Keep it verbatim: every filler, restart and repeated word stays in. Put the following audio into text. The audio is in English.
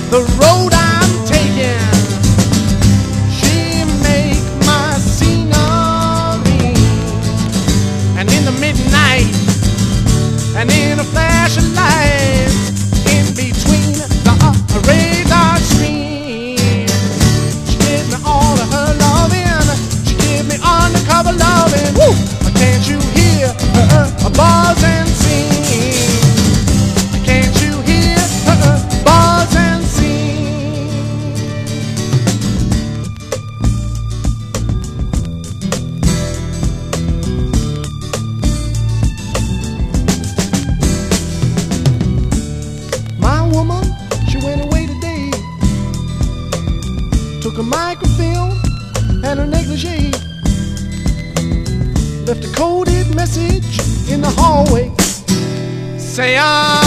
the road I'm taking. She make my scenery, and in the midnight, and in a flash of light, in between the uh, radar screen, she gave me all of her loving. She gave me undercover loving. Woo! Can't you hear her uh, buzz and sing? Can't you hear her uh, buzz and sing? My woman, she went away today. Took a microfilm and a negligee. Left a coded message in the hallway. Say, ah.